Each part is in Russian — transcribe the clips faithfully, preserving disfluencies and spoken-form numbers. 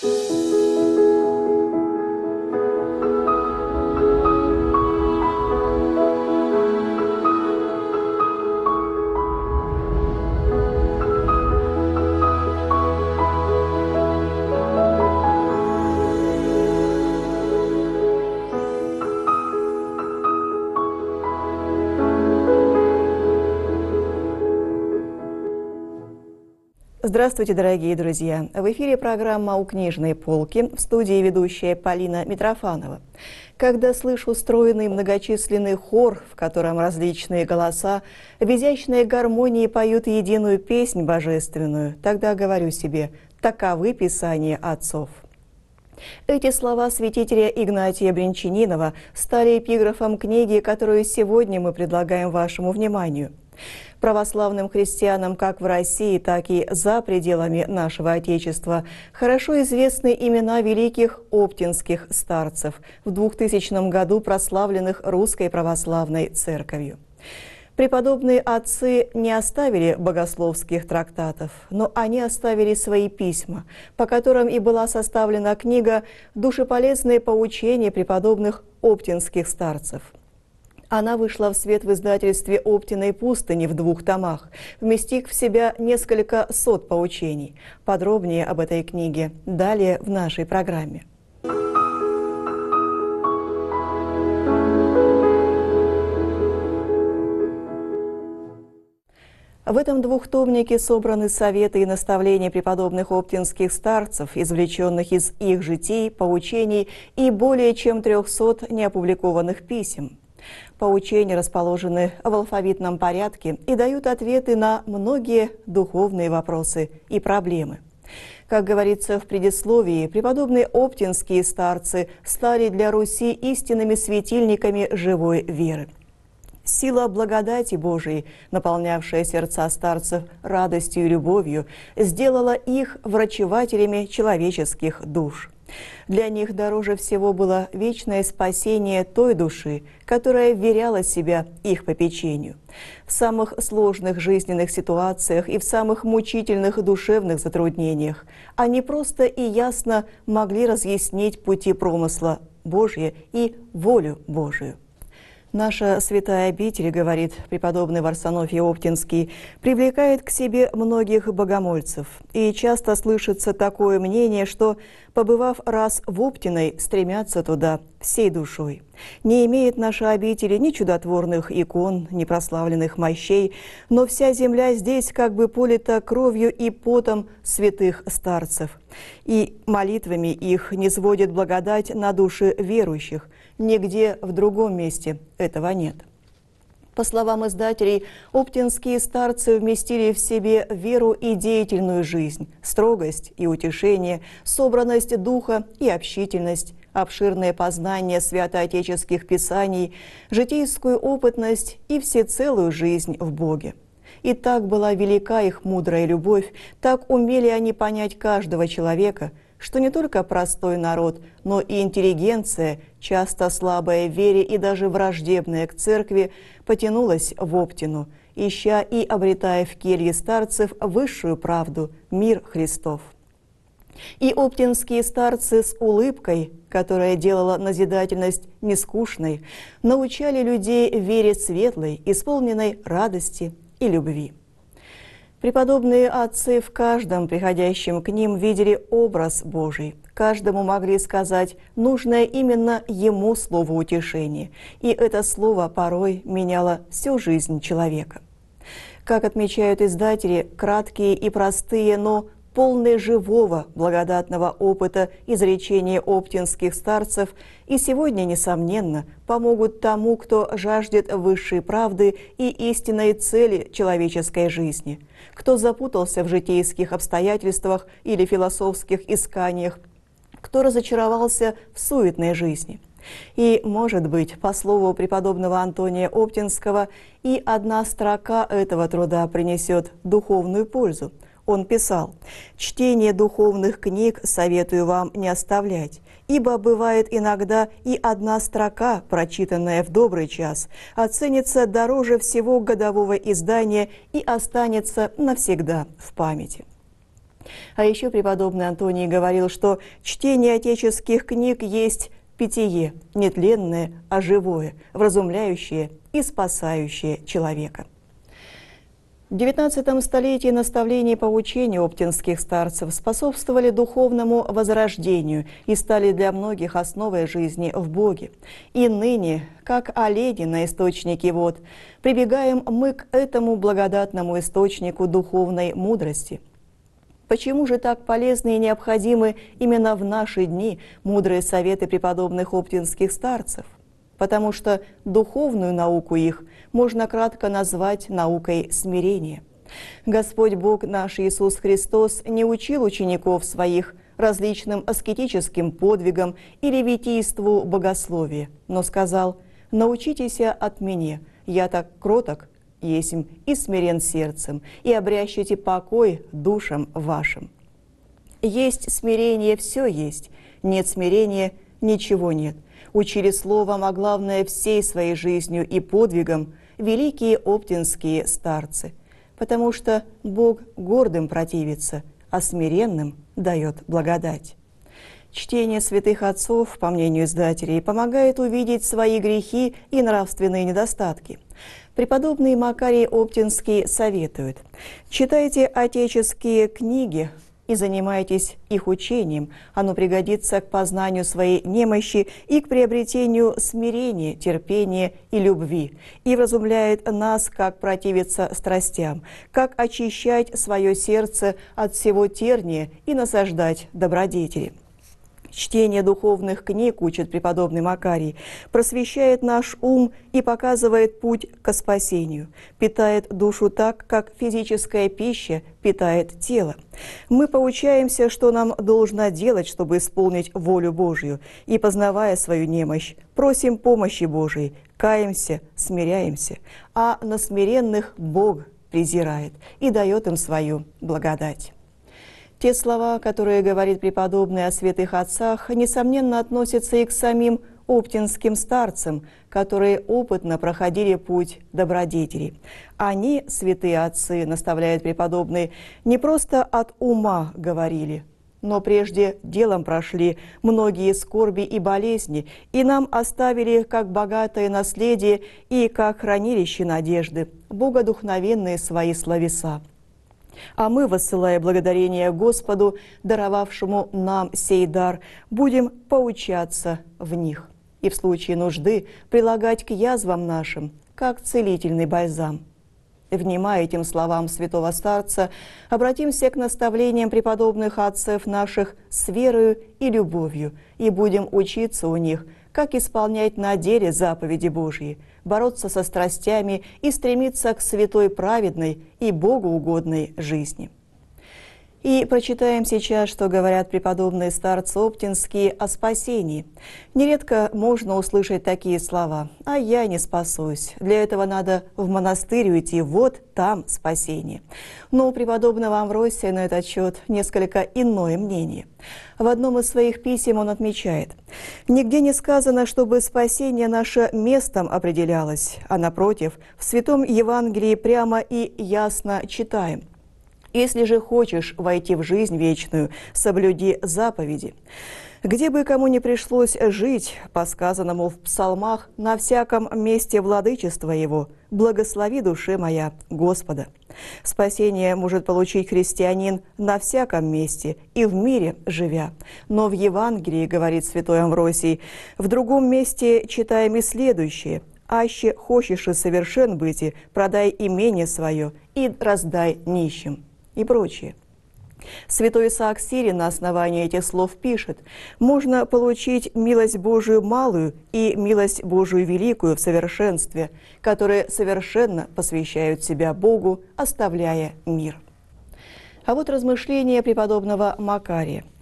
Здравствуйте, дорогие друзья! В эфире программа «У книжной полки», в студии ведущая Полина Митрофанова. Когда слышу стройный многочисленный хор, в котором различные голоса в изящной гармонии поют единую песнь божественную, тогда говорю себе: таковы писания отцов. Эти слова святителя Игнатия Брянчанинова стали эпиграфом книги, которую сегодня мы предлагаем вашему вниманию. Православным христианам как в России, так и за пределами нашего Отечества хорошо известны имена великих оптинских старцев, в двухтысячном году прославленных Русской Православной Церковью. Преподобные отцы не оставили богословских трактатов, но они оставили свои письма, по которым и была составлена книга «Душеполезные поучения преподобных оптинских старцев». Она вышла в свет в издательстве «Оптиной пустыни» в двух томах, вместив в себя несколько сот поучений. Подробнее об этой книге далее в нашей программе. В этом двухтомнике собраны советы и наставления преподобных оптинских старцев, извлеченных из их житий, поучений и более чем трехсот неопубликованных писем. Поучения расположены в алфавитном порядке и дают ответы на многие духовные вопросы и проблемы. Как говорится в предисловии, преподобные оптинские старцы стали для Руси истинными светильниками живой веры. Сила благодати Божией, наполнявшая сердца старцев радостью и любовью, сделала их врачевателями человеческих душ. Для них дороже всего было вечное спасение той души, которая вверяла себя их попечению. В самых сложных жизненных ситуациях и в самых мучительных душевных затруднениях они просто и ясно могли разъяснить пути промысла Божия и волю Божию. Наша святая обитель, говорит преподобный Варсонофий Оптинский, привлекает к себе многих богомольцев. И часто слышится такое мнение, что, побывав раз в Оптиной, стремятся туда всей душой. Не имеет наша обитель ни чудотворных икон, ни прославленных мощей, но вся земля здесь как бы полита кровью и потом святых старцев. И молитвами их низводит благодать на души верующих. Нигде в другом месте этого нет. По словам издателей, оптинские старцы вместили в себе веру и деятельную жизнь, строгость и утешение, собранность духа и общительность, обширное познание святоотеческих писаний, житейскую опытность и всецелую жизнь в Боге. И так была велика их мудрая любовь, так умели они понять каждого человека, что не только простой народ, но и интеллигенция, часто слабая в вере и даже враждебная к церкви, потянулась в Оптину, ища и обретая в келье старцев высшую правду, мир Христов. И оптинские старцы с улыбкой, которая делала назидательность нескучной, научали людей вере светлой, исполненной радости и любви. Преподобные отцы в каждом приходящем к ним видели образ Божий. Каждому могли сказать нужное именно ему слово утешения, и это слово порой меняло всю жизнь человека. Как отмечают издатели, краткие и простые, но полные живого благодатного опыта изречения оптинских старцев и сегодня, несомненно, помогут тому, кто жаждет высшей правды и истинной цели человеческой жизни, кто запутался в житейских обстоятельствах или философских исканиях, кто разочаровался в суетной жизни. И, может быть, по слову преподобного Антония Оптинского, и одна строка этого труда принесет духовную пользу. Он писал: «Чтение духовных книг советую вам не оставлять, ибо бывает иногда и одна строка, прочитанная в добрый час, оценится дороже всего годового издания и останется навсегда в памяти». А еще преподобный Антоний говорил, что чтение отеческих книг есть питье, нетленное, а живое, вразумляющее и спасающее человека. В девятнадцатом столетии наставления и поучения оптинских старцев способствовали духовному возрождению и стали для многих основой жизни в Боге. И ныне, как олени на источнике вод, прибегаем мы к этому благодатному источнику духовной мудрости. Почему же так полезны и необходимы именно в наши дни мудрые советы преподобных оптинских старцев? Потому что духовную науку их можно кратко назвать наукой смирения. Господь Бог наш Иисус Христос не учил учеников своих различным аскетическим подвигам или витийству богословия, но сказал: «Научитесь от Меня, я так кроток есмь и смирен сердцем, и обрящите покой душам вашим». Есть смирение, все есть, нет смирения, ничего нет. Учили словом, а главное всей своей жизнью и подвигом великие оптинские старцы, потому что Бог гордым противится, а смиренным дает благодать. Чтение святых отцов, по мнению издателей, помогает увидеть свои грехи и нравственные недостатки. Преподобный Макарий Оптинский советует: читайте отеческие книги и занимайтесь их учением. Оно пригодится к познанию своей немощи и к приобретению смирения, терпения и любви, и вразумляет нас, как противиться страстям, как очищать свое сердце от всего терния и насаждать добродетели. Чтение духовных книг, учит преподобный Макарий, просвещает наш ум и показывает путь к спасению, питает душу так, как физическая пища питает тело. Мы поучаемся, что нам должно делать, чтобы исполнить волю Божью, и, познавая свою немощь, просим помощи Божией, каемся, смиряемся, а на смиренных Бог презирает и дает им свою благодать. Те слова, которые говорит преподобный о святых отцах, несомненно относятся и к самим оптинским старцам, которые опытно проходили путь добродетелей. Они, святые отцы, наставляет преподобный, не просто от ума говорили, но прежде делом прошли многие скорби и болезни, и нам оставили как богатое наследие и как хранилище надежды богодухновенные свои словеса. А мы, воссылая благодарение Господу, даровавшему нам сей дар, будем поучаться в них и в случае нужды прилагать к язвам нашим, как целительный бальзам. Внимая этим словам святого старца, обратимся к наставлениям преподобных отцев наших с верою и любовью, и будем учиться у них, как исполнять на деле заповеди Божьи, бороться со страстями и стремиться к святой, праведной и богоугодной жизни. И прочитаем сейчас, что говорят преподобные старцы оптинские о спасении. Нередко можно услышать такие слова: «А я не спасусь, для этого надо в монастырь уйти, вот там спасение». Но у преподобного Амвросия на этот счет несколько иное мнение. В одном из своих писем он отмечает: «Нигде не сказано, чтобы спасение наше местом определялось, а напротив, в Святом Евангелии прямо и ясно читаем: если же хочешь войти в жизнь вечную, соблюди заповеди». Где бы кому ни пришлось жить, по сказанному в псалмах, на всяком месте владычества Его, благослови, душе моя, Господа. Спасение может получить христианин на всяком месте и в мире живя. Но в Евангелии, говорит святой Амвросий, в другом месте читаем и следующее: «Аще хочешь и совершен быти, продай имение свое и раздай нищим», и прочее. Святой Исаак Сирин на основании этих слов пишет: «Можно получить милость Божию малую и милость Божию великую в совершенстве, которые совершенно посвящают себя Богу, оставляя мир». А вот размышления преподобного Макария.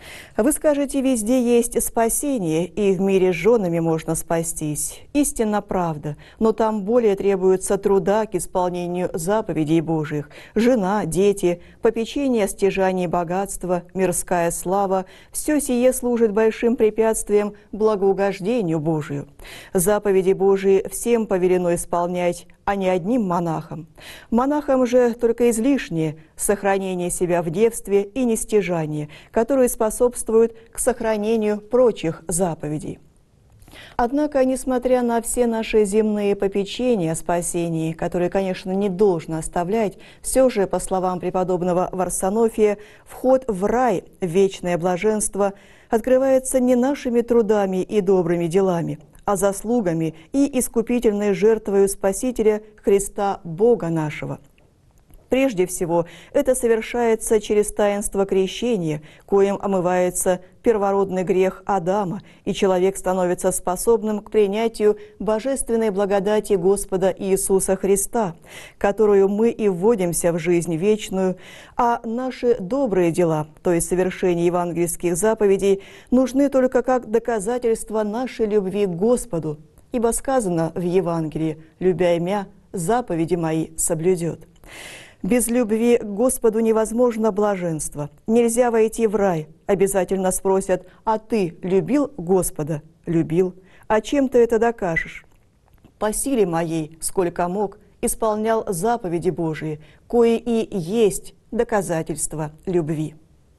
Вы скажете, везде есть спасение, и в мире с женами можно спастись. Истинно правда, но там более требуется труда к исполнению заповедей Божьих. Жена, дети, попечение о стяжании богатства, мирская слава – все сие служит большим препятствием благоугождению Божию. Заповеди Божии всем повелено исполнять, а не одним монахам. Монахам же только излишнее сохранение себя в девстве и нестяжание, которые способствуют к сохранению прочих заповедей. Однако, несмотря на все наши земные попечения о спасении, которые, конечно, не должно оставлять, все же, по словам преподобного Варсонофия, вход в рай, вечное блаженство, открывается не нашими трудами и добрыми делами, а заслугами и искупительной жертвою Спасителя Христа Бога нашего. Прежде всего, это совершается через таинство крещения, коим омывается первородный грех Адама, и человек становится способным к принятию божественной благодати Господа Иисуса Христа, которую мы и вводимся в жизнь вечную, а наши добрые дела, то есть совершение евангельских заповедей, нужны только как доказательство нашей любви к Господу, ибо сказано в Евангелии: «Любя мя, заповеди мои соблюдет». Без любви к Господу невозможно блаженство. Нельзя войти в рай. Обязательно спросят: «А ты любил Господа?» «Любил». «А чем ты это докажешь?» «По силе моей, сколько мог, исполнял заповеди Божии, кои и есть доказательство любви».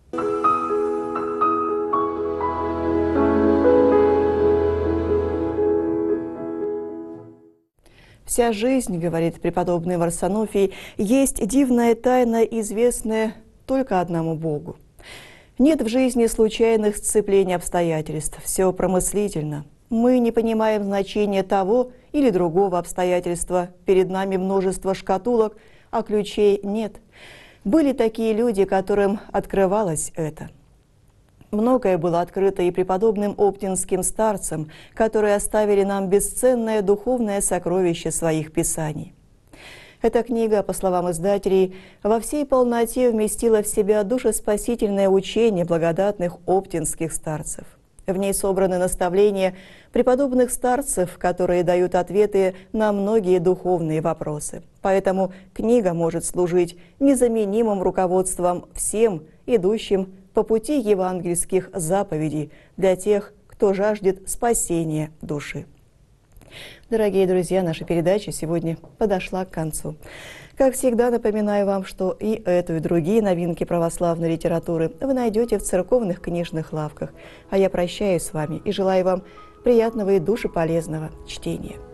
«Вся жизнь, — говорит преподобный Варсонофий, — есть дивная тайна, известная только одному Богу. Нет в жизни случайных сцеплений обстоятельств, все промыслительно. Мы не понимаем значения того или другого обстоятельства, перед нами множество шкатулок, а ключей нет. Были такие люди, которым открывалось это». Многое было открыто и преподобным оптинским старцам, которые оставили нам бесценное духовное сокровище своих писаний. Эта книга, по словам издателей, во всей полноте вместила в себя душеспасительное учение благодатных оптинских старцев. В ней собраны наставления преподобных старцев, которые дают ответы на многие духовные вопросы. Поэтому книга может служить незаменимым руководством всем идущим по пути евангельских заповедей для тех, кто жаждет спасения души. Дорогие друзья, наша передача сегодня подошла к концу. Как всегда, напоминаю вам, что и эту, и другие новинки православной литературы вы найдете в церковных книжных лавках. А я прощаюсь с вами и желаю вам приятного и душеполезного чтения.